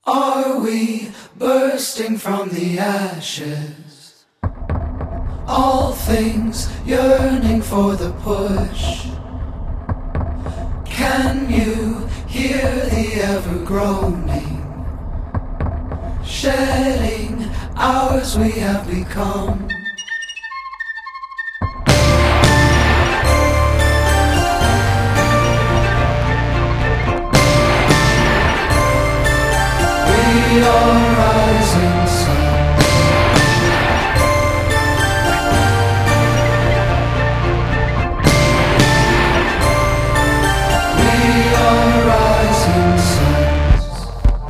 Are we bursting from the ashes? All things yearning for the push. Can you hear the ever groaning? Shedding ours we have become. We are rising suns. We are rising suns.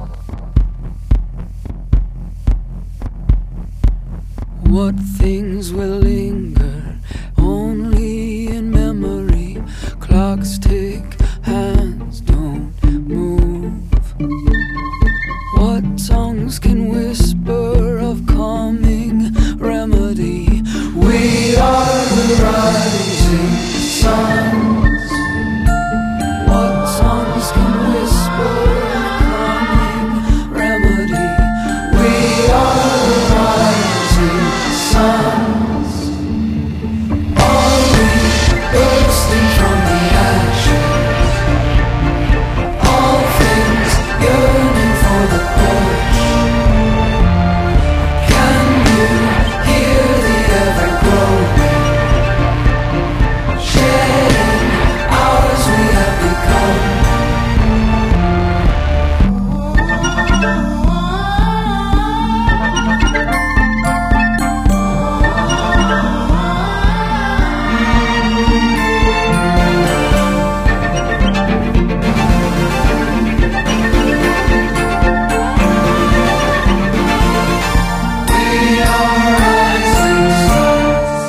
What things will linger only in memory? Clocks tick, hands don't move. What tongues can whisper of calming remedy? We are the rising suns. What tongues can whisper of calming remedy? We are the rising suns. Are we bursting from the ashes? All things yearning for the push. Can you hear the ever growing? Shedding ours we have become. We are rising suns.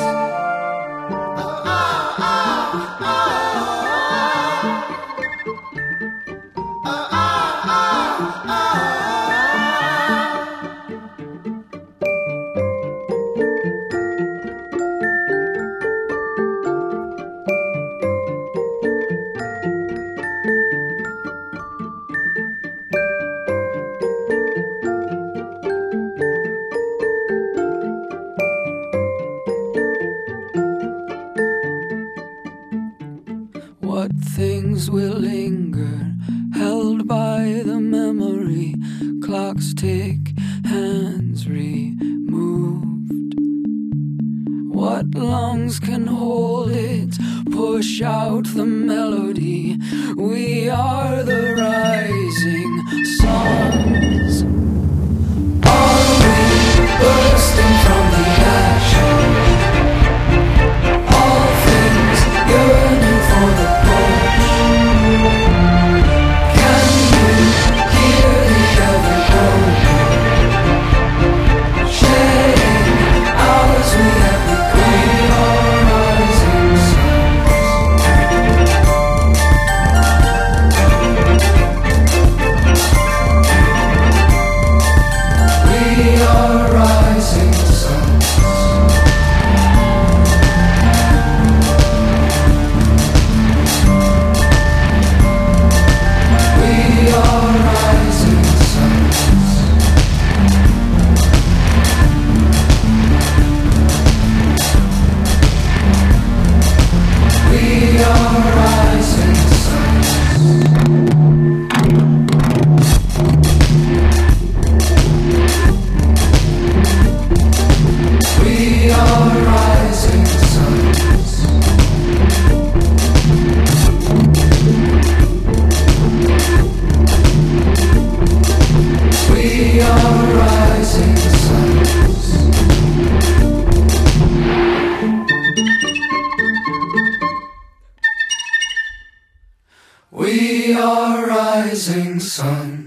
What things will linger, held by the memory? Clocks tick, hands removed. What lungs can hold it, push out the melody? We are the rising suns. Are we bursting from the ashes? All things yearning for the push. Can you hear the ever growing? Shedding ours we have become. We are rising suns. We are rising suns. We are rising suns. We are rising suns. We are rising suns. We are rising suns. We are rising suns.